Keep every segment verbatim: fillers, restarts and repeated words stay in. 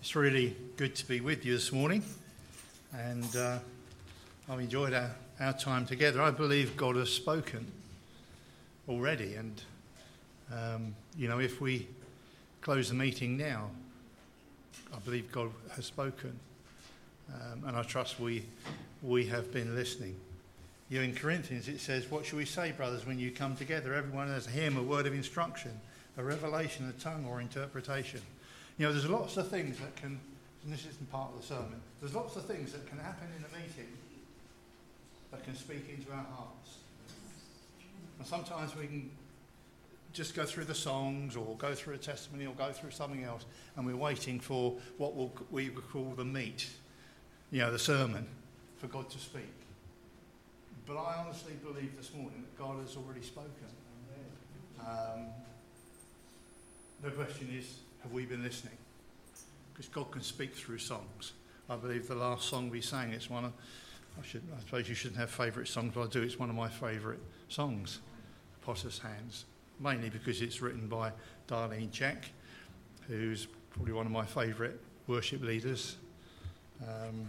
It's really good to be with you this morning, and uh, I've enjoyed our, our time together. I believe God has spoken already, and um, you know, if we close the meeting now, I believe God has spoken, um, and I trust we we have been listening. You know, in Corinthians it says, "What shall we say, brothers, when you come together? Everyone has a hymn, a word of instruction, a revelation, a tongue, or interpretation." You know, there's lots of things that can, and this isn't part of the sermon, there's lots of things that can happen in a meeting that can speak into our hearts. And sometimes we can just go through the songs or go through a testimony or go through something else, and we're waiting for what we'll, we would call the meat, you know, the sermon, for God to speak. But I honestly believe this morning that God has already spoken. Um, the question is, have we been listening? Because God can speak through songs. I believe the last song we sang, it's one of, I should, I suppose you shouldn't have favourite songs, but I do, it's one of my favourite songs, Potter's Hands, mainly because it's written by Darlene Jack, who's probably one of my favourite worship leaders. Um,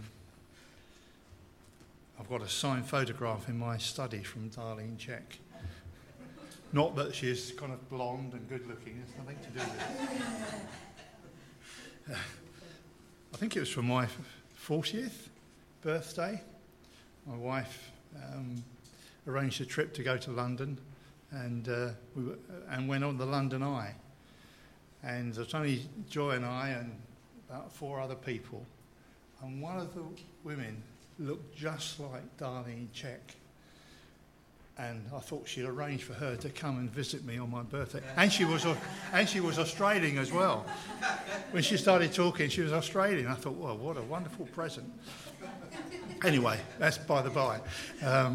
I've got a signed photograph in my study from Darlene Jack. Not that she's kind of blonde and good looking, there's nothing to do with it. Uh, I think it was for my fortieth birthday. My wife um, arranged a trip to go to London, and uh, we were, and went on the London Eye. And there was only Joy and I and about four other people. And one of the women looked just like Darlene Jack. And I thought she'd arranged for her to come and visit me on my birthday. And she was and she was Australian as well. When she started talking, she was Australian. I thought, well, what a wonderful present. Anyway, that's by the by. Um,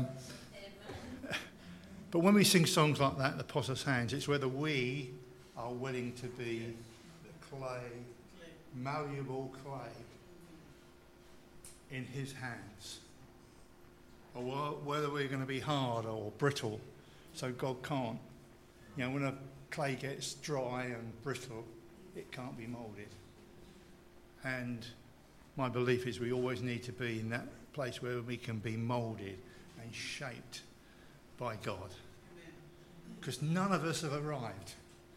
but when we sing songs like that, the Potter's Hands, it's whether we are willing to be the clay, malleable clay in his hands. Or whether we're going to be hard or brittle, so God can't. You know, when a clay gets dry and brittle, it can't be moulded. And my belief is we always need to be in that place where we can be moulded and shaped by God. Because none of us have arrived.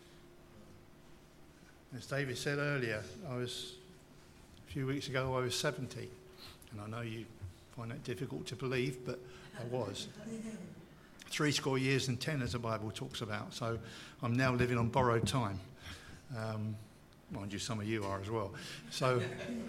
As David said earlier, I was, a few weeks ago, I was seventy. And I know you find that difficult to believe, but I was. Three score years and ten, as the Bible talks about. So I'm now living on borrowed time. Um, mind you, some of you are as well. So,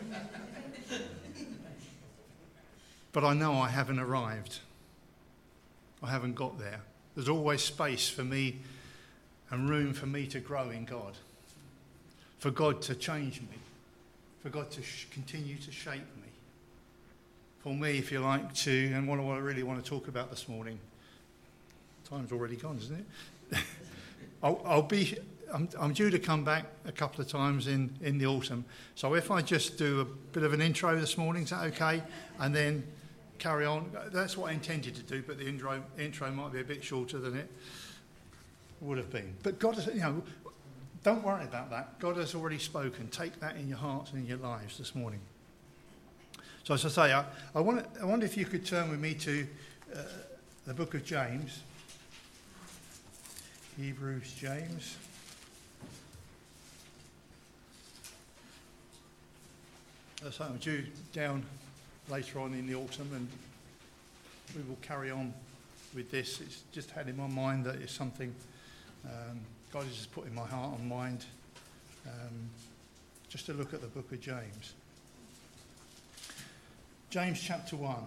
but I know I haven't arrived. I haven't got there. There's always space for me and room for me to grow in God. For God to change me. For God to sh- continue to shape me. For me, if you like to, and what I really want to talk about this morning, time's already gone, isn't it? I'll, I'll be, I'm, I'm due to come back a couple of times in, in the autumn. So if I just do a bit of an intro this morning, is that okay? And then carry on. That's what I intended to do, but the intro, intro might be a bit shorter than it would have been. But God has, you know, don't worry about that. God has already spoken. Take that in your hearts and in your lives this morning. So as I say, I, I, want, I wonder if you could turn with me to uh, the book of James. Hebrews, James. As I say, I'm due down later on in the autumn, and we will carry on with this. It's just had in my mind that it's something um, God has just put in my heart and mind, um, just to look at the book of James. James chapter one.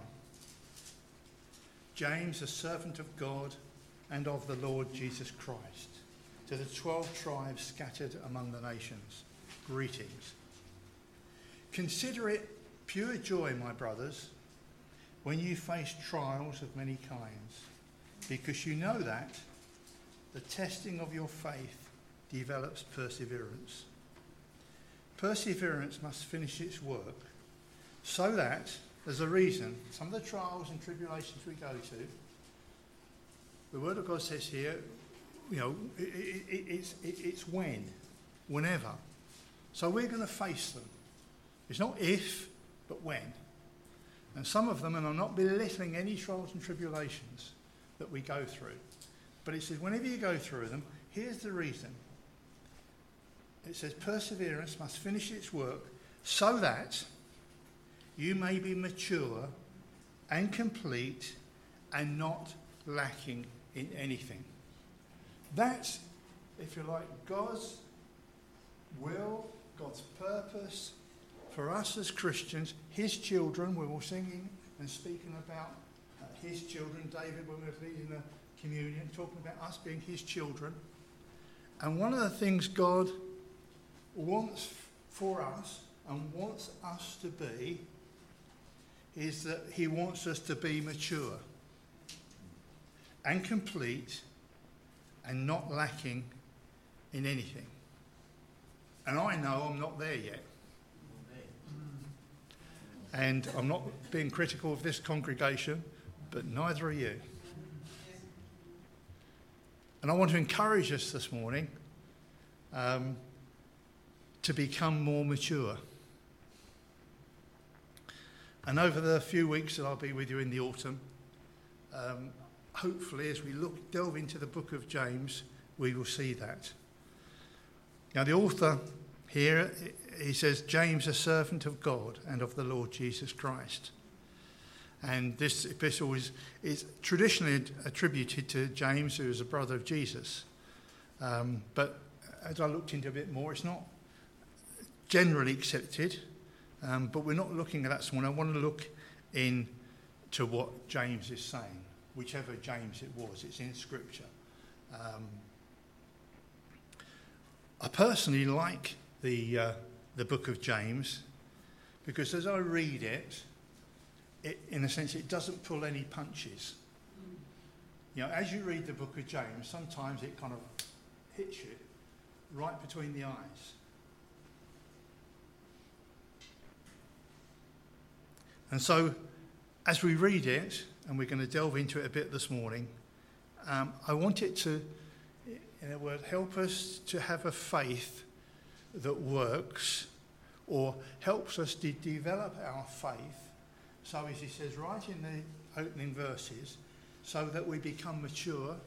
James, a servant of God and of the Lord Jesus Christ, to the twelve tribes scattered among the nations, greetings. Consider it pure joy, my brothers, when you face trials of many kinds, because you know that the testing of your faith develops perseverance. Perseverance must finish its work, so that, there's a reason, some of the trials and tribulations we go to, the Word of God says here, you know, it, it, it's, it, it's when, whenever. So we're going to face them. It's not if, but when. And some of them, and I'm not belittling any trials and tribulations that we go through, but it says whenever you go through them, here's the reason. It says perseverance must finish its work so that you may be mature and complete and not lacking in anything. That's, if you like, God's will, God's purpose for us as Christians, his children. We were singing and speaking about uh, his children. David, when we were leading the communion, talking about us being his children. And one of the things God wants for us and wants us to be is that he wants us to be mature and complete and not lacking in anything. And I know I'm not there yet. And I'm not being critical of this congregation, but neither are you. And I want to encourage us this morning um, to become more mature. And over the few weeks that I'll be with you in the autumn, um, hopefully as we look delve into the book of James, we will see that. Now the author here, he says, James, a servant of God and of the Lord Jesus Christ. And this epistle is, is traditionally attributed to James, who is a brother of Jesus. Um, but as I looked into it a bit more, it's not generally accepted. Um, but we're not looking at that this morning. I want to look into what James is saying, whichever James it was. It's in Scripture. Um, I personally like the uh, the book of James because as I read it, it, in a sense, it doesn't pull any punches. You know, as you read the book of James, sometimes it kind of hits you right between the eyes. And so, as we read it, and we're going to delve into it a bit this morning, um, I want it to, in a word, help us to have a faith that works, or helps us to develop our faith, so as he says right in the opening verses, so that we become mature,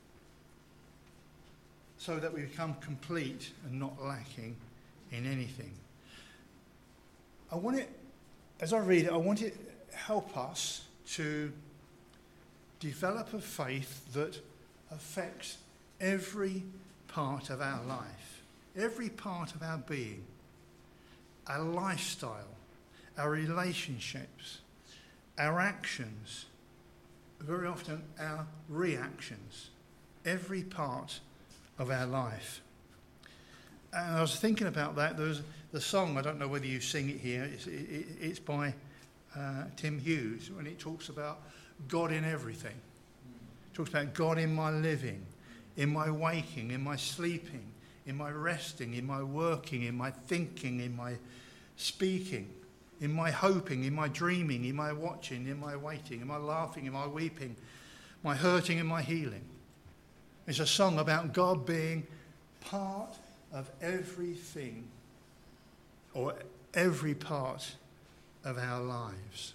so that we become complete and not lacking in anything. I want it, as I read it, I want it to help us to develop a faith that affects every part of our life, every part of our being, our lifestyle, our relationships, our actions, very often our reactions, every part of our life. And I was thinking about that. There's the song, I don't know whether you sing it here, it's, it, it's by uh, Tim Hughes, and it talks about God in everything. It talks about God in my living, in my waking, in my sleeping, in my resting, in my working, in my thinking, in my speaking, in my hoping, in my dreaming, in my watching, in my waiting, in my laughing, in my weeping, my hurting and my healing. It's a song about God being part of everything, or every part of our lives.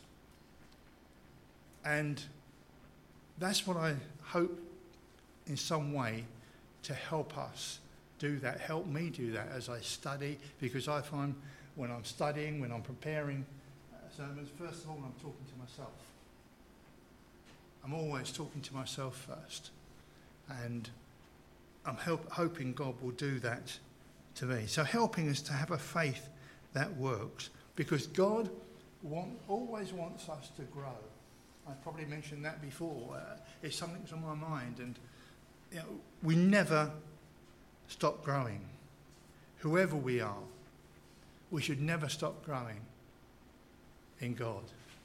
And that's what I hope in some way to help us do that, help me do that as I study, because I find when I'm studying, when I'm preparing sermons, first of all, I'm talking to myself. I'm always talking to myself first. And I'm help, hoping God will do that to me. So helping us to have a faith that works, because God want, always wants us to grow. I probably mentioned that before. Uh, it's something that's on my mind, and you know, we never stop growing. Whoever we are, we should never stop growing in God.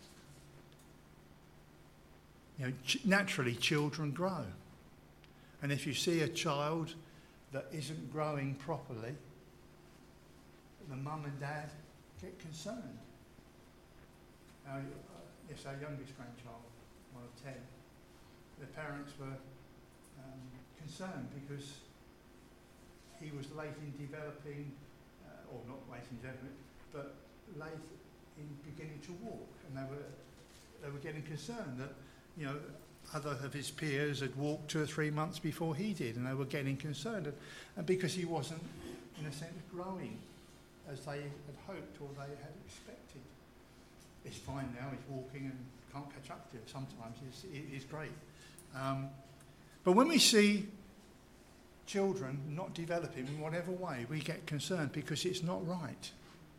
You know, ch- naturally, children grow. And if you see a child that isn't growing properly, the mum and dad get concerned. Now, uh, yes, our youngest grandchild, one of ten, the parents were um, concerned because he was late in developing, uh, or not late in development, but late in beginning to walk, and they were they were getting concerned that, you know, other of his peers had walked two or three months before he did, and they were getting concerned, and, and because he wasn't, in a sense, growing as they had hoped or they had expected. It's fine now, he's walking and can't catch up to it. Sometimes it's, it's great. Um, but when we see children not developing in whatever way, we get concerned because it's not right.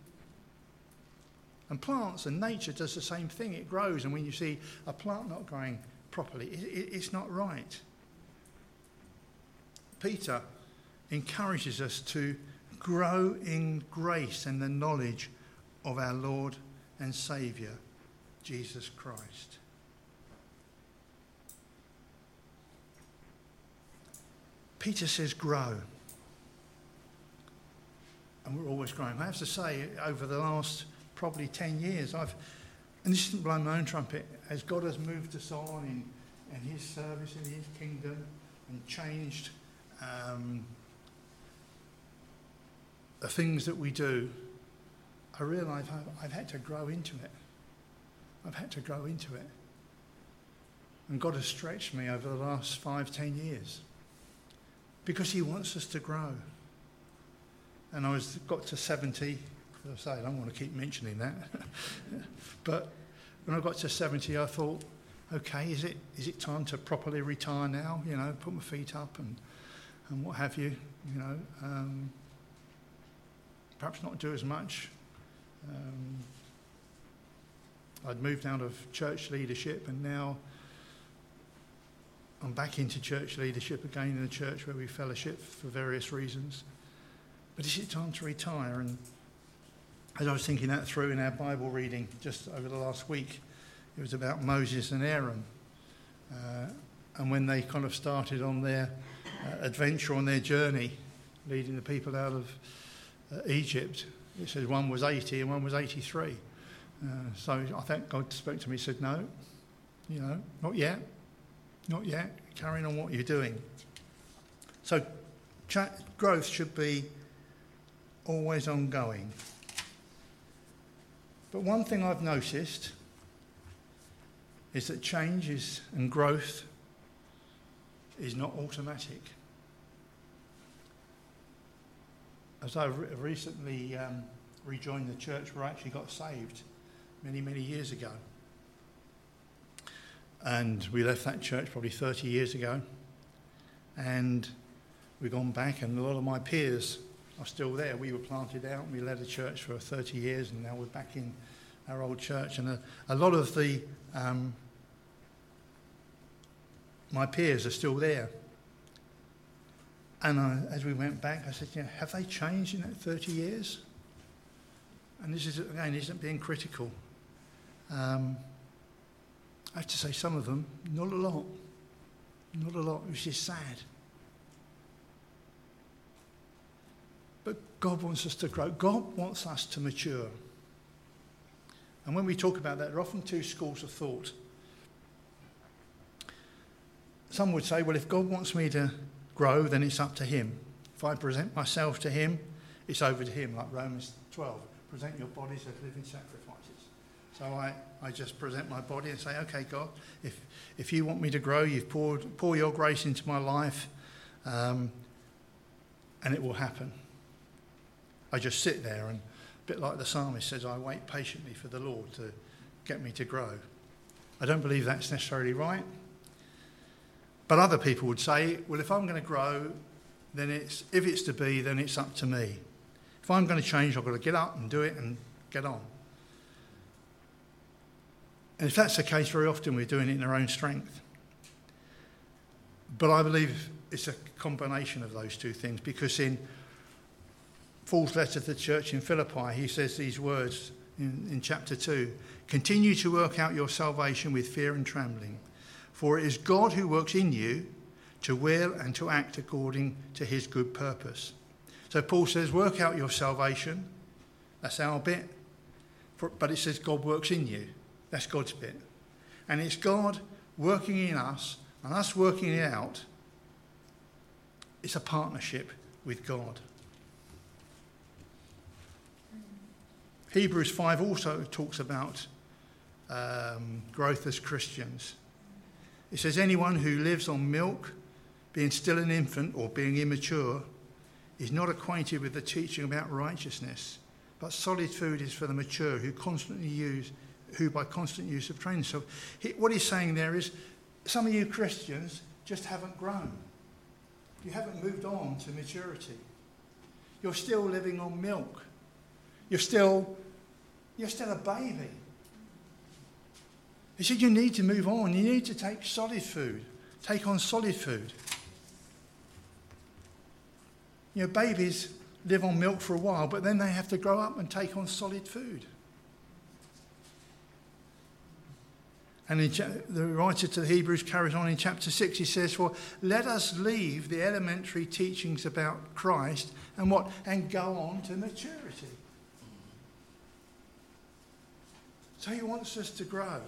And plants and nature does the same thing. It grows, and when you see a plant not growing properly, it, it, it's not right. Peter encourages us to grow in grace and the knowledge of our Lord and Saviour, Jesus Christ. Peter says grow. And we're always growing. I have to say, over the last probably ten years, I've, and this isn't blowing my own trumpet, as God has moved us on in, in his service, in his kingdom, and changed um, the things that we do, I realise I've, I've had to grow into it. I've had to grow into it. And God has stretched me over the last five, ten years because he wants us to grow. And I was got to seventy, as I say, I don't want to keep mentioning that. But when I got to seventy, I thought, okay, is it is it time to properly retire now? You know, put my feet up and, and what have you, you know. Um, perhaps not do as much. Um, I'd moved out of church leadership, and now I'm back into church leadership again in a church where we fellowship for various reasons. But is it time to retire? And as I was thinking that through in our Bible reading just over the last week, it was about Moses and Aaron. Uh, and when they kind of started on their uh, adventure, on their journey, leading the people out of uh, Egypt, it says one was eighty and one was eighty-three. Uh, so I think God spoke to me and said, no, you know, not yet, not yet, carrying on what you're doing. So cha- growth should be always ongoing. But one thing I've noticed is that change is, and growth is not automatic. As I re- recently um, rejoined the church where I actually got saved many, many years ago. And we left that church probably thirty years ago. And we've gone back, and a lot of my peers are still there. We were planted out, and we led a church for thirty years, and now we're back in our old church. And a, a lot of the um, my peers are still there. And I, as we went back, I said, you know, have they changed in that thirty years? And this is, again, isn't being critical. Um, I have to say some of them, not a lot. Not a lot, which is sad. But God wants us to grow. God wants us to mature. And when we talk about that, there are often two schools of thought. Some would say, well, if God wants me to grow, then it's up to him. If I present myself to him, it's over to him, like Romans twelve. Present your bodies as living sacrifices. So I, I just present my body and say, okay, God, if if you want me to grow, you've poured pour your grace into my life, um, and it will happen. I just sit there, and a bit like the psalmist says, I wait patiently for the Lord to get me to grow. I don't believe that's necessarily right. But other people would say, well, if I'm going to grow, then it's if it's to be, then it's up to me. If I'm going to change, I've got to get up and do it and get on. And if that's the case, very often we're doing it in our own strength. But I believe it's a combination of those two things, because in Paul's letter to the church in Philippi, he says these words in, in chapter two, continue to work out your salvation with fear and trembling, for it is God who works in you to will and to act according to his good purpose. So Paul says, work out your salvation. That's our bit. For, but it says God works in you. That's God's bit. And it's God working in us and us working it out. It's a partnership with God. Hebrews five also talks about um, growth as Christians. It says, anyone who lives on milk, being still an infant or being immature, is not acquainted with the teaching about righteousness, but solid food is for the mature who constantly use, who by constant use of training. So he, what he's saying there is, some of you Christians just haven't grown. You haven't moved on to maturity. You're still living on milk. You're still, you're still a baby. He said you need to move on. You need to take solid food. Take on solid food. You know, babies live on milk for a while, but then they have to grow up and take on solid food. And in cha- the writer to the Hebrews carries on in chapter six. He says, well, let us leave the elementary teachings about Christ and what? And go on to maturity. So he wants us to grow.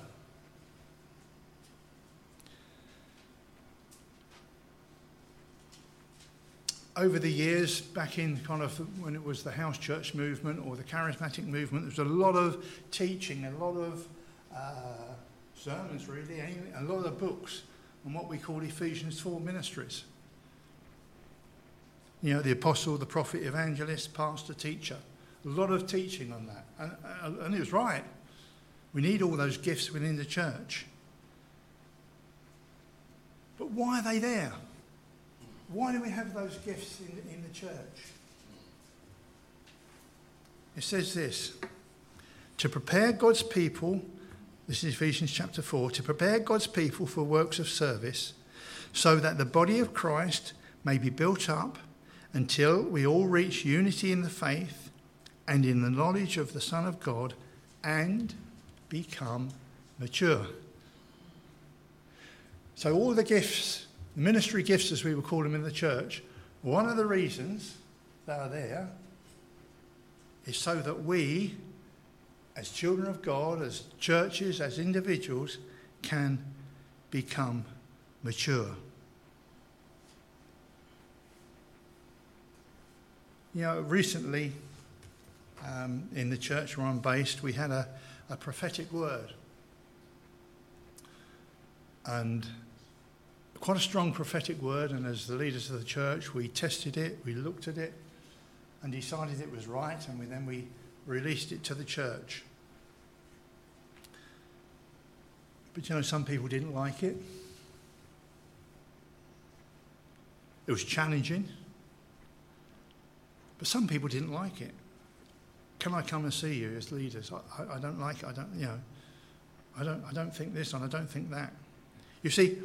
Over the years, back in kind of when it was the house church movement or the charismatic movement, there was a lot of teaching, a lot of uh, sermons really, a lot of books on what we call Ephesians four ministries. You know, the apostle, the prophet, evangelist, pastor, teacher. A lot of teaching on that. And, and it was right. We need all those gifts within the church. But why are they there? Why do we have those gifts in, in the church? It says this, to prepare God's people, this is Ephesians chapter four, to prepare God's people for works of service, so that the body of Christ may be built up until we all reach unity in the faith and in the knowledge of the Son of God and become mature. So all the gifts, the ministry gifts as we would call them in the church, one of the reasons they are there is so that we, as children of God, as churches, as individuals, can become mature. You know, recently um, in the church where I'm based, we had a, a prophetic word. And quite a strong prophetic word, and as the leaders of the church, we tested it, we looked at it, and decided it was right, and we, then we released it to the church. But you know, some people didn't like it. It was challenging, but some people didn't like it. Can I come and see you as leaders? I, I, I don't like it. I don't, you know, I don't, I don't think this, and I don't think that. You see,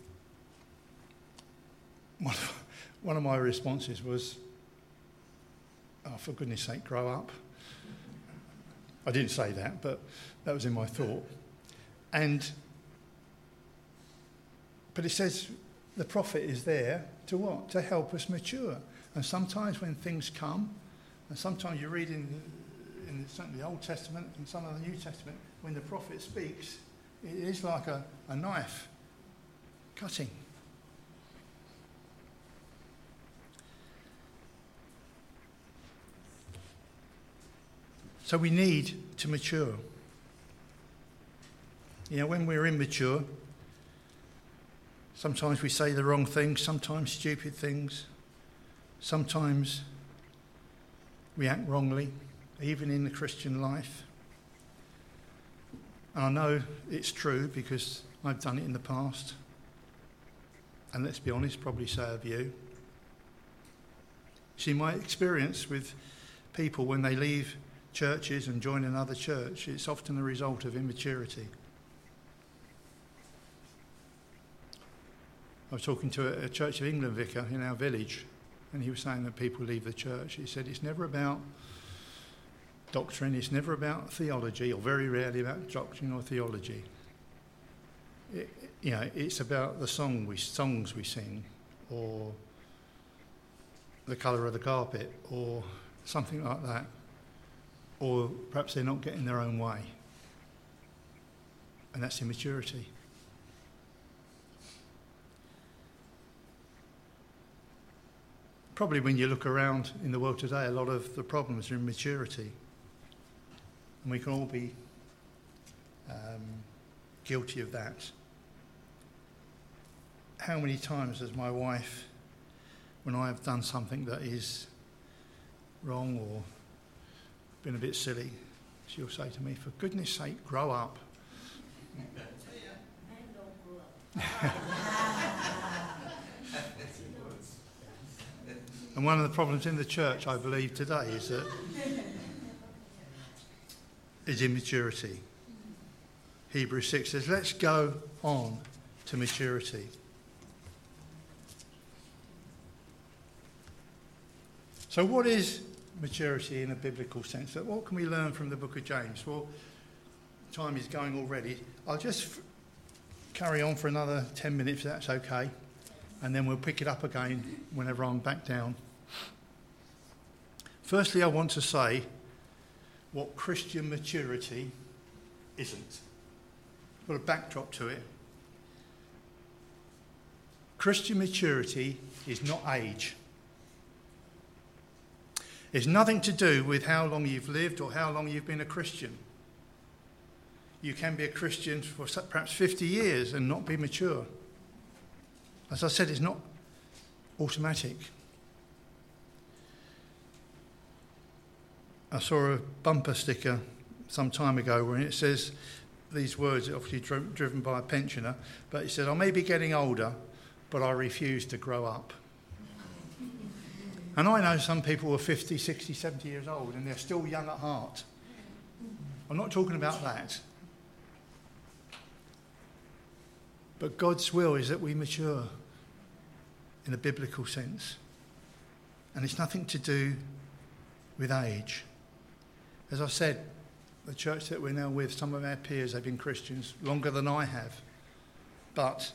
One of, one of my responses was, oh, for goodness sake, grow up. I didn't say that, but that was in my thought. And, but it says the prophet is there to what? To help us mature. And sometimes when things come, and sometimes you read in, in certainly the Old Testament and some of the New Testament, when the prophet speaks, it is like a, a knife cutting. So we need to mature. You know, when we're immature, sometimes we say the wrong things, sometimes stupid things, sometimes we act wrongly, even in the Christian life. And I know it's true because I've done it in the past. And let's be honest, probably so have you. See, my experience with people when they leave churches and join another church, it's often a result of immaturity. I was talking to a, a Church of England vicar in our village, and he was saying that people leave the church. He said it's never about doctrine, it's never about theology, or very rarely about doctrine or theology. It, you know, it's about the song we, songs we sing, or the colour of the carpet, or something like that. Or perhaps they're not getting their own way. And that's immaturity. Probably when you look around in the world today, a lot of the problems are immaturity. And we can all be um, guilty of that. How many times has my wife, when I have done something that is wrong or been a bit silly, she'll say to me, for goodness sake, grow up. And one of the problems in the church, I believe, today is that is immaturity. Hebrews six says, let's go on to maturity. So what is maturity in a biblical sense? What can we learn from the book of James? Well, time is going already. I'll just f- carry on for another ten minutes, if that's okay, and then we'll pick it up again whenever I'm back down. Firstly, I want to say what Christian maturity isn't. Got a backdrop to it. Christian maturity is not age. It's nothing to do with how long you've lived or how long you've been a Christian. You can be a Christian for perhaps fifty years and not be mature. As I said, it's not automatic. I saw a bumper sticker some time ago where it says these words, obviously dri- driven by a pensioner, but it said, I may be getting older, but I refuse to grow up. And I know some people are fifty, sixty, seventy years old and they're still young at heart. I'm not talking about that. But God's will is that we mature in a biblical sense. And it's nothing to do with age. As I said, the church that we're now with, some of our peers have been Christians longer than I have. But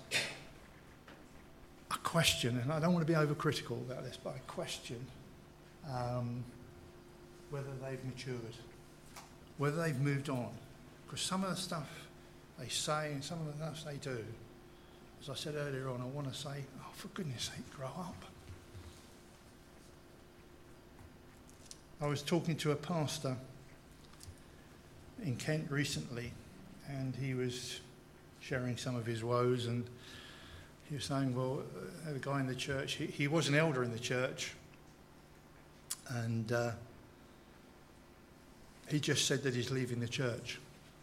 I question, and I don't want to be overcritical about this, but I question um, whether they've matured, whether they've moved on. Because some of the stuff they say and some of the stuff they do, as I said earlier on, I want to say, oh, for goodness sake, grow up. I was talking to a pastor in Kent recently, and he was sharing some of his woes, and he was saying, well, uh, the guy in the church, he, he was an elder in the church, and uh, he just said that he's leaving the church.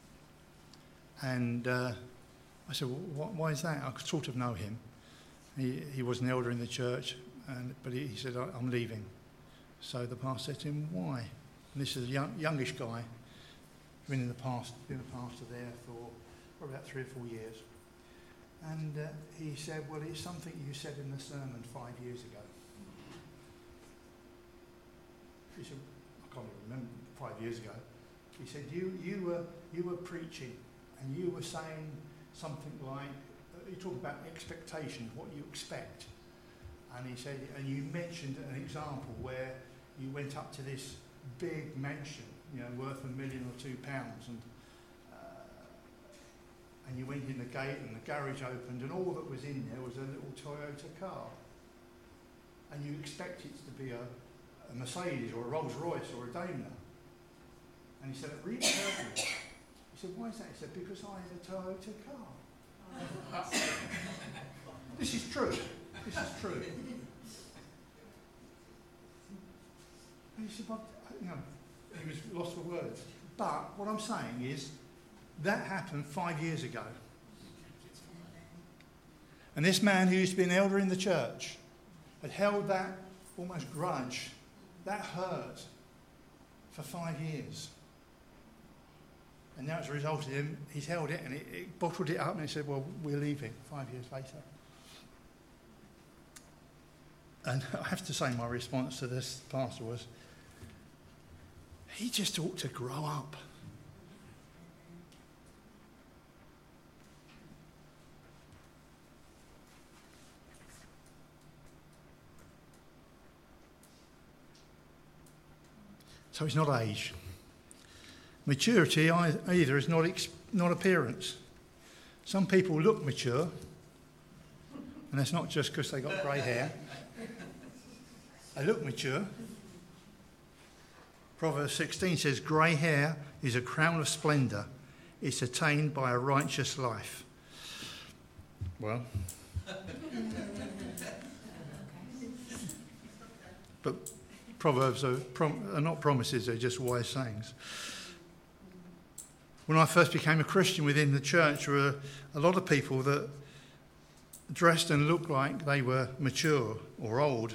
And uh, I said, well, why is that? I could sort of know him. He, he was an elder in the church, and, but he, he said, I'm leaving. So the pastor said to him, why? And this is a young, youngish guy, been in the past, been a pastor there for, for about three or four years. And uh, he said, well, it's something you said in the sermon five years ago. He said, I can't even remember, five years ago. He said, you you were you were preaching and you were saying something like, you talk about expectations, what you expect. And he said, and you mentioned an example where you went up to this big mansion, you know, worth a million or two pounds, and and you went in the gate and the garage opened and all that was in there was a little Toyota car. And you expect it to be a, a Mercedes or a Rolls Royce or a Daimler. And he said, it really hurt me. He said, why is that? He said, because I had a Toyota car. This is true. This is true. And he said, but, you know, he was lost for words. But what I'm saying is, that happened five years ago. And this man who used to be an elder in the church had held that almost grudge, that hurt, for five years. And now as a result of him, he's held it and it, it bottled it up and he said, well, we're leaving five years later. And I have to say my response to this pastor was, he just ought to grow up. So it's not age. Maturity either is not ex- not appearance. Some people look mature, and that's not just because they got grey hair. They look mature. Proverbs sixteen says, grey hair is a crown of splendour. It's attained by a righteous life. Well, but Proverbs are, prom- are not promises, they're just wise sayings. When I first became a Christian within the church, there were a lot of people that dressed and looked like they were mature or old.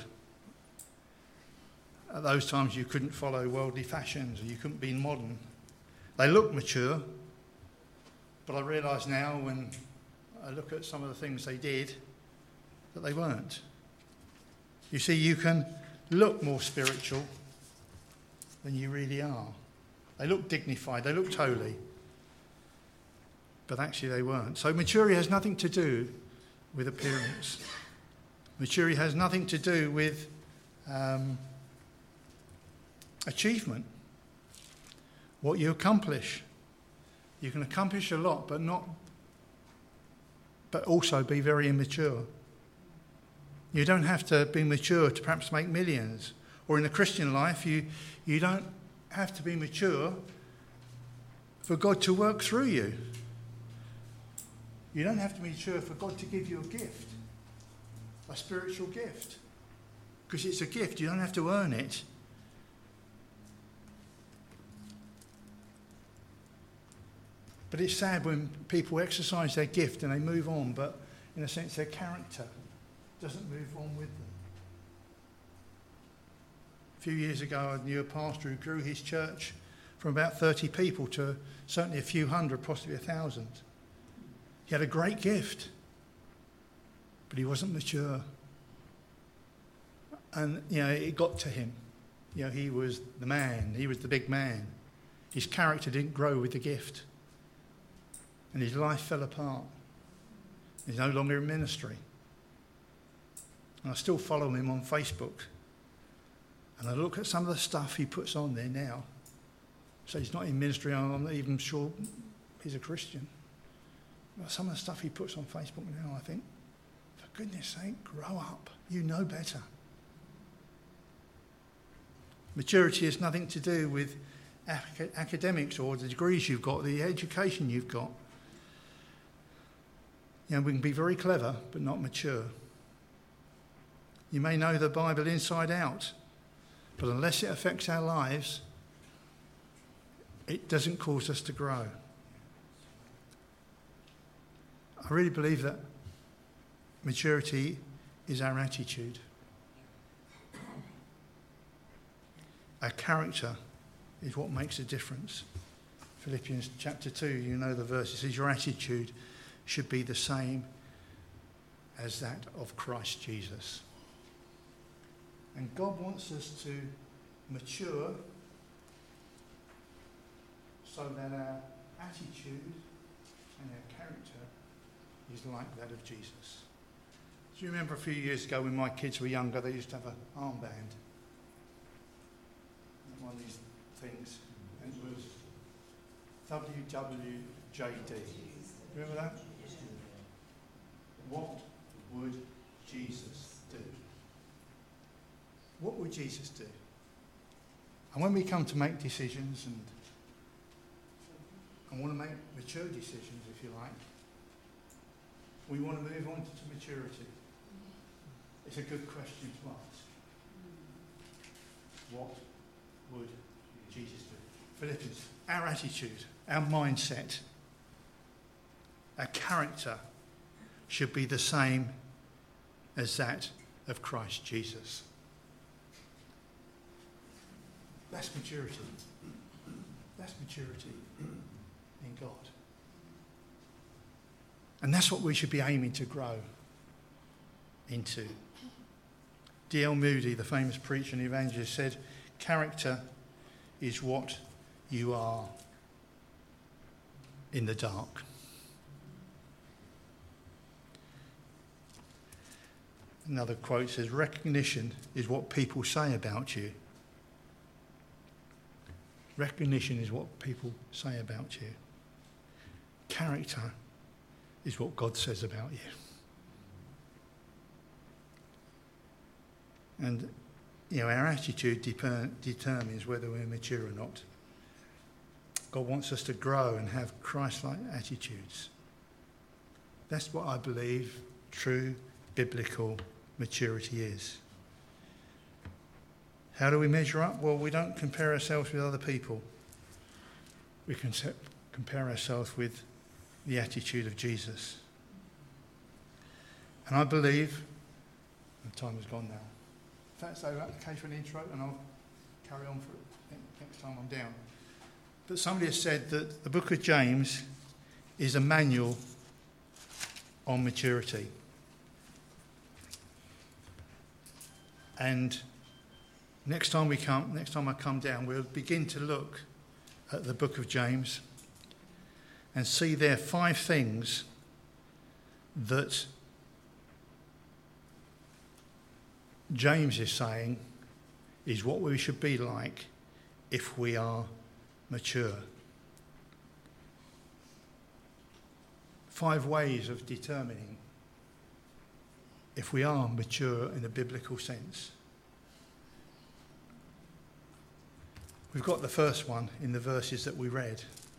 At those times you couldn't follow worldly fashions, or you couldn't be modern. They looked mature, but I realise now when I look at some of the things they did, that they weren't. You see, you can look more spiritual than you really are. They look dignified, they looked holy, but actually they weren't. So maturity has nothing to do with appearance. Maturity has nothing to do with um, achievement, what you accomplish. You can accomplish a lot, but not, but also be very immature. You don't have to be mature to perhaps make millions. Or in the Christian life, you, you don't have to be mature for God to work through you. You don't have to be mature for God to give you a gift, a spiritual gift. Because it's a gift, you don't have to earn it. But it's sad when people exercise their gift and they move on, but in a sense their character doesn't move on with them. A few years ago I knew a pastor who grew his church from about thirty people to certainly a few hundred, possibly a thousand. He had a great gift, but he wasn't mature. And, you know, it got to him. You know, he was the man. He was the big man. His character didn't grow with the gift. And his life fell apart. He's no longer in ministry. And I still follow him on Facebook. And I look at some of the stuff he puts on there now. So he's not in ministry. I'm not even sure he's a Christian. But some of the stuff he puts on Facebook now, I think, for goodness sake, grow up. You know better. Maturity has nothing to do with ac- academics or the degrees you've got, the education you've got. You know, we can be very clever, but not mature. You may know the Bible inside out, but unless it affects our lives, it doesn't cause us to grow. I really believe that maturity is our attitude. Our character is what makes a difference. Philippians chapter two, you know the verse. It says your attitude should be the same as that of Christ Jesus. And God wants us to mature so that our attitude and our character is like that of Jesus. Do you remember a few years ago when my kids were younger, they used to have an armband? One of these things. And it was W W J D. Remember that? What would Jesus do? What would Jesus do? And when we come to make decisions and and want to make mature decisions, if you like, we want to move on to maturity. It's a good question to ask. What would Jesus do? Philippians, our attitude, our mindset, our character should be the same as that of Christ Jesus. That's maturity. That's maturity in God. And that's what we should be aiming to grow into. D L Moody, the famous preacher and evangelist, said, character is what you are in the dark. Another quote says, recognition is what people say about you. Recognition is what people say about you. Character is what God says about you. And, you know, our attitude deper- determines whether we're mature or not. God wants us to grow and have Christ-like attitudes. That's what I believe true biblical maturity is. How do we measure up? Well, we don't compare ourselves with other people. We can compare ourselves with the attitude of Jesus. And I believe, the time has gone now. If that's okay for an intro, and I'll carry on for it next time I'm down. But somebody has said that the book of James is a manual on maturity. And next time we come, next time I come down, we'll begin to look at the book of James and see there five things that James is saying is what we should be like if we are mature. Five ways of determining if we are mature in a biblical sense. We've got the first one in the verses that we read.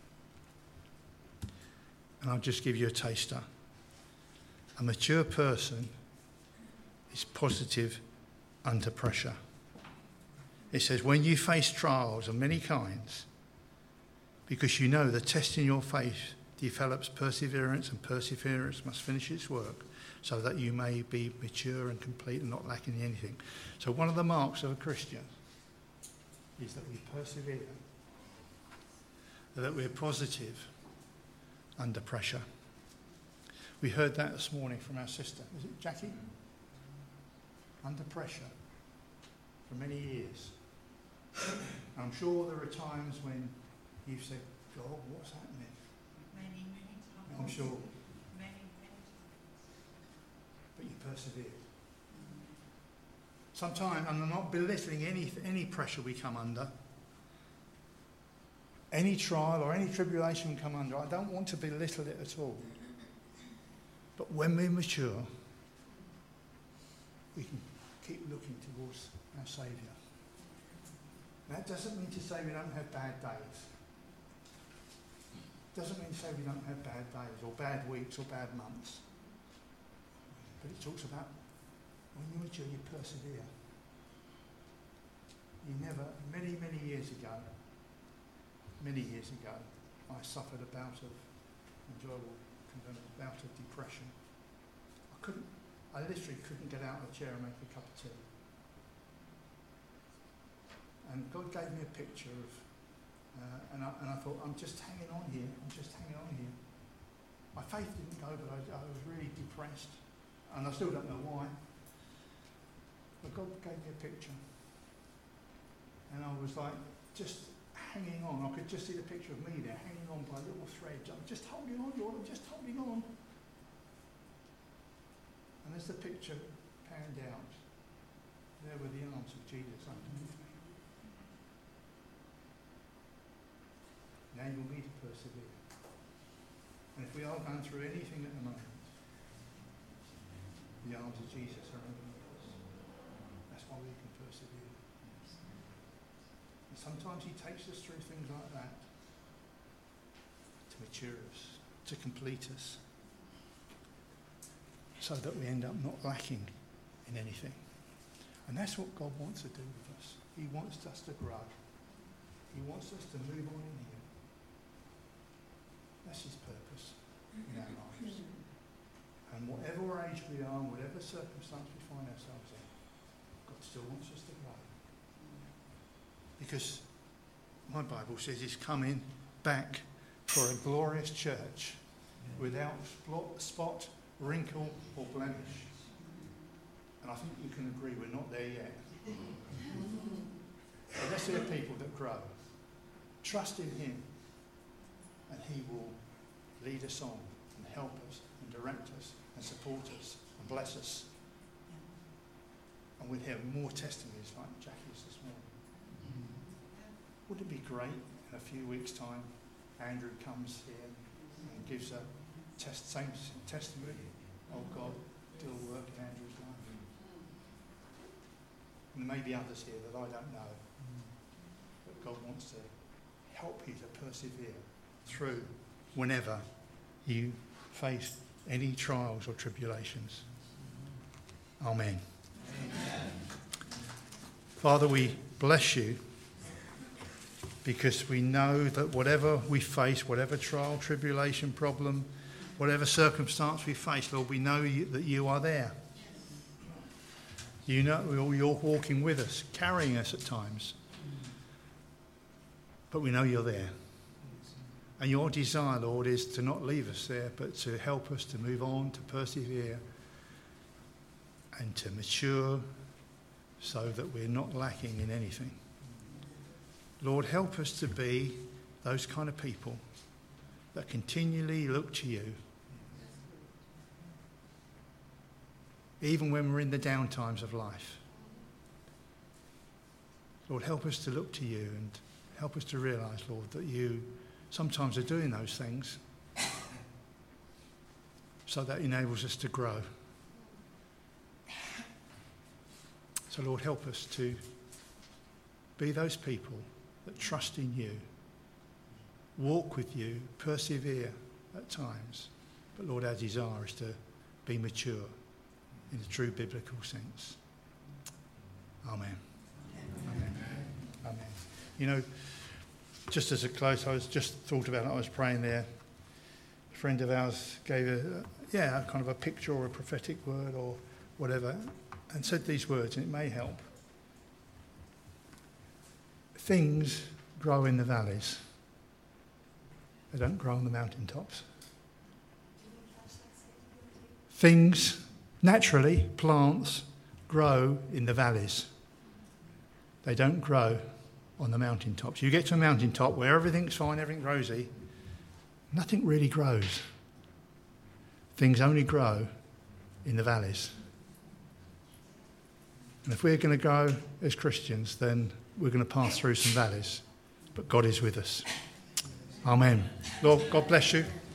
And I'll just give you a taster. A mature person is positive under pressure. It says, when you face trials of many kinds, because you know the test in your faith develops perseverance, and perseverance must finish its work, so that you may be mature and complete and not lacking anything. So one of the marks of a Christian is that we persevere, that we're positive under pressure. We heard that this morning from our sister. Was it Jackie? Under pressure for many years. And I'm sure there are times when you've said, God, what's happening? Many, many times. I'm sure. Many, many times. But you persevered. Sometimes, and I'm not belittling any, any pressure we come under, any trial or any tribulation we come under, I don't want to belittle it at all. But when we mature, we can keep looking towards our Saviour. That doesn't mean to say we don't have bad days. Doesn't mean to say we don't have bad days or bad weeks or bad months. But it talks about when you mature, you persevere. You never, many, many years ago, many years ago, I suffered a bout of, enjoyable, a bout of depression. I couldn't, I literally couldn't get out of the chair and make a cup of tea. And God gave me a picture of, uh, and, I, and I thought, I'm just hanging on here, I'm just hanging on here. My faith didn't go, but I, I was really depressed. And I still don't know why. But God gave me a picture. And I was like, just hanging on. I could just see the picture of me there, hanging on by little threads. I'm just holding on, Lord, I'm just holding on. And as the picture panned out, there were the arms of Jesus underneath me. Enable me to persevere. And if we are going through anything at the moment, the arms of Jesus are underneath us. That's why we can persevere. And sometimes he takes us through things like that to mature us, to complete us, so that we end up not lacking in anything. And that's what God wants to do with us. He wants us to grow. He wants us to move on in him. That's his purpose in our lives. And whatever age we are, whatever circumstance we find ourselves in, God still wants us to grow. Because my Bible says he's coming back for a glorious church without spot, wrinkle or blemish. And I think you can agree we're not there yet. But let's see the people that grow. Trust in him and he will lead us on and help us and direct us and support us and bless us. And we'll hear more testimonies like Jackie's this morning. Wouldn't it be great in a few weeks' time, Andrew comes here and gives a test, same testimony of God still work in Andrew's life. And there may be others here that I don't know, but God wants to help you to persevere through whenever you face any trials or tribulations. Amen. Amen. Father, we bless you because we know that whatever we face, whatever trial, tribulation, problem, whatever circumstance we face, Lord, we know you, that you are there. You know you're walking with us, carrying us at times. But we know you're there. And your desire, Lord, is to not leave us there, but to help us to move on, to persevere, and to mature so that we're not lacking in anything. Lord, help us to be those kind of people that continually look to you, even when we're in the down times of life. Lord, help us to look to you and help us to realise, Lord, that you sometimes are doing those things so that enables us to grow. So, Lord, help us to be those people that trust in you, walk with you, persevere at times. But, Lord, our desire is to be mature in the true biblical sense. Amen. Amen. Amen. You know, just as a close, I was just thought about it, I was praying there. A friend of ours gave a, yeah, kind of a picture or a prophetic word or whatever, and said these words, and it may help. Things grow in the valleys. They don't grow on the mountaintops. Things, naturally, plants grow in the valleys. They don't grow on the mountaintops. You get to a mountaintop where everything's fine, everything's rosy, nothing really grows. Things only grow in the valleys. And if we're going to go as Christians, then we're going to pass through some valleys. But God is with us. Amen. Lord, God bless you.